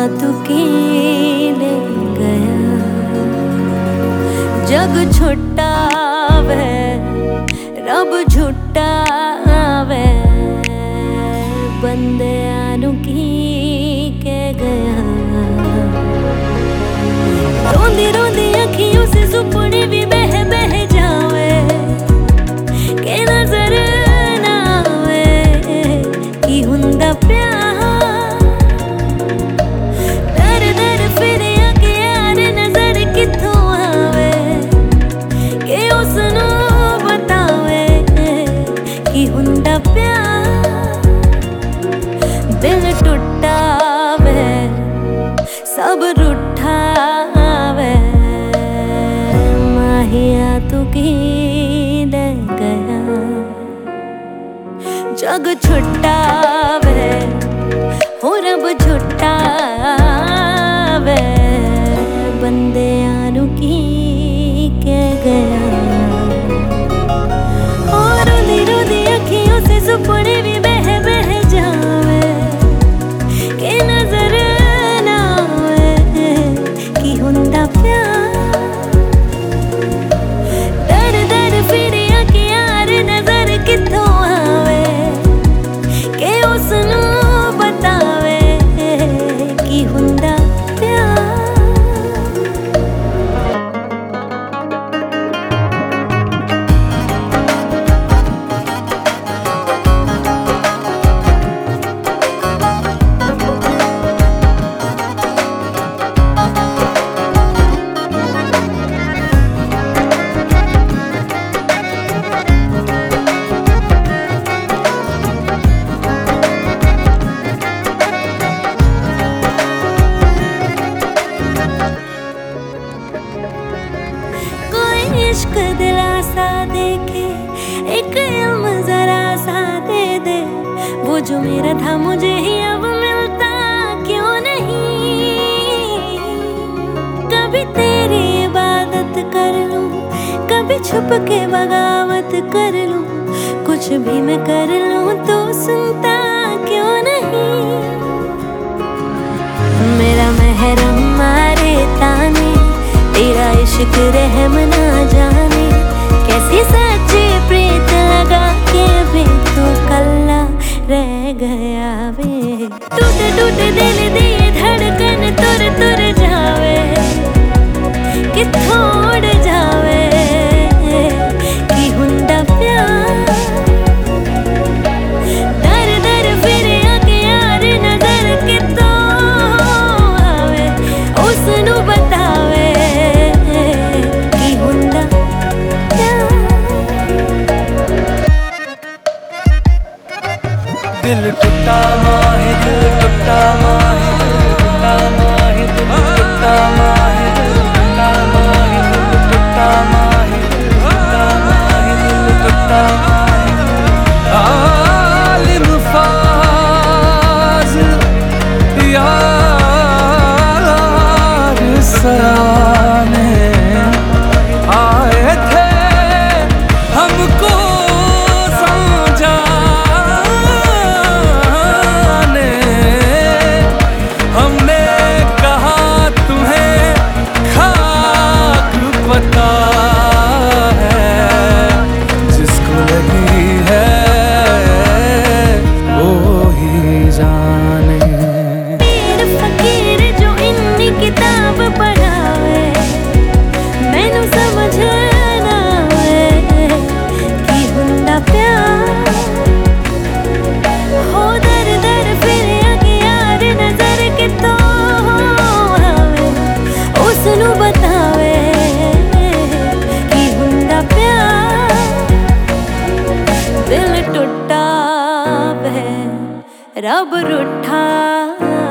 तू कीने गया। जग छुट्टा वे रब झुट्टा वे, बंदे आनू की के गया। रोंदी रोंदी अखियों से सुपने भी बह बह जावे, के नजर ना आवे की हुंदा प्यार। दर दर फिर आके यार नजर किथों आवे, के उसनू बतावे की हुंदा प्यार। दिल टुटा वे सब रूठा वे, माहिया तू कीने गया। जग छुट्टा वे हो रब झुट्टा वे, बंदे आनू की के गया। और रोंदी रोंदी अखियों से सुपने भी बह बह जावे, के नजर ना आवे की हुंदा प्यार। दर दर फिर आके यार नजर किथों आवे, के उसनू बतावे की हुंदा प्यार। इश्क दिलासा देके एक इल्म जरा सा दे दे, वो जो मेरा था मुझे ही अब मिलता क्यों नहीं। कभी तेरी इबादत कर लूं, कभी छुप के बगावत कर लूं, कुछ भी मैं कर लूं तो सुनता क्यों नहीं। मेरा महरम मारे ताने, तेरा इश्क रहम ना जाने, कैसी सच्ची प्रीत लगा के भी तू कल्ला रह गया वे। टूट टूट दिल दिए धड़कन तुर तुर जावे, किथों उड़ जावे की हुंदा प्यार। दर दर फिर आके यार नजर किथों आवे, उसनू बतावे दिल टूटा माहे, दिल टूटा माहे, दिल टूटा माहे, दिल टूटा माहे, दिल टूटा माहे, दिल टूटा माहे, दिल टूटा माहे, दिल टूटा माहे। आलिम फाज़िल यार सराने आए थे हमको रब रूठा